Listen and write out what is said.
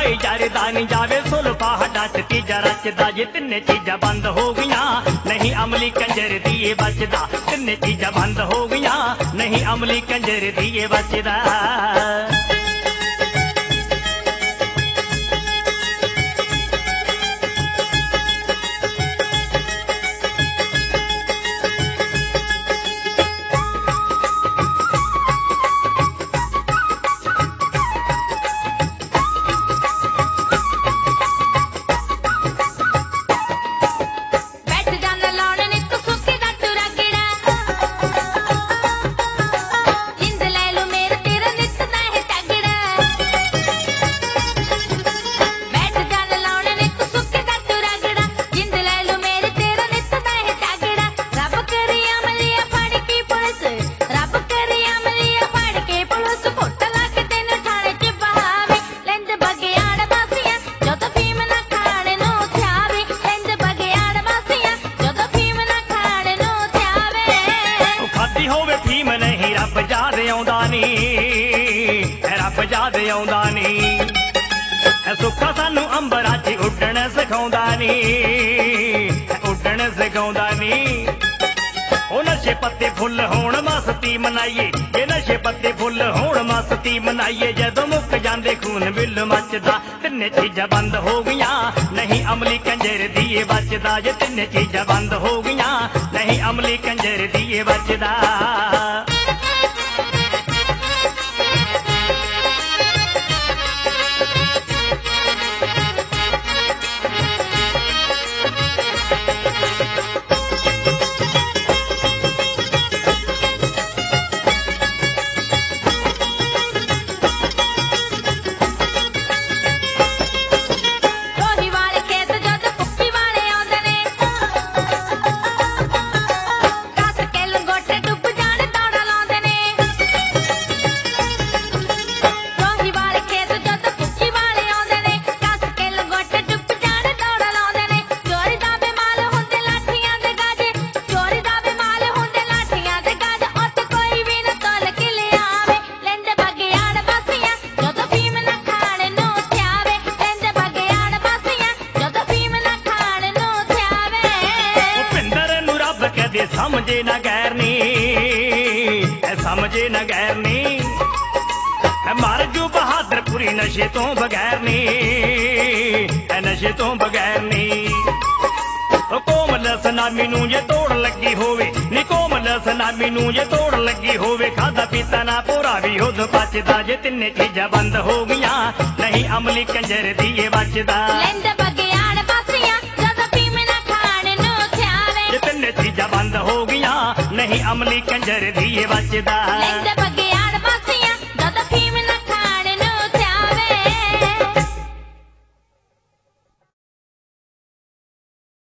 भाईचारे दा नहीं जावे सुलफा हड्डा च तीजा रचदा जे तिन्ने चीजां बंद हो गईयां नहीं अमली कंजर दिए बचदा तिन्ने चीजां बंद हो गईयां नहीं अमली कंजर दिए बचदा सुखा सानू अंबरां च उड्डण सिखाउंदा नी उड्डण सिखाउंदा नी ओ नशे पत्ते फुल होण मस्ती मनाइए जे नशे पत्ते फुल होण मस्ती मनाइए जदों मुक जांदे खून बिल मचदा तिन्ने चीजां बंद हो गईयां नहीं अमली कंजर दिए बचदा जे तिन्ने चीजां बंद हो गईयां नहीं अमली कंजर दिए बचदा समझे न गैरनी समझे न गैरनी मर जू बहादुरपुरी नशे तो बगैर नी नशे तो बगैर नी कोमल सनामी नू जे तोड़ लगी होवे नी कोमल सनामी नू जे तोड़ लगी होवे खादा पीता ना पूरा भी उद बचदा जे तिन्ने चीजां बंद हो गईयां नहीं अमली कंजर दिए बचदा चीजां बंद हो गईयां नहीं अमली कंजर दिए बचदा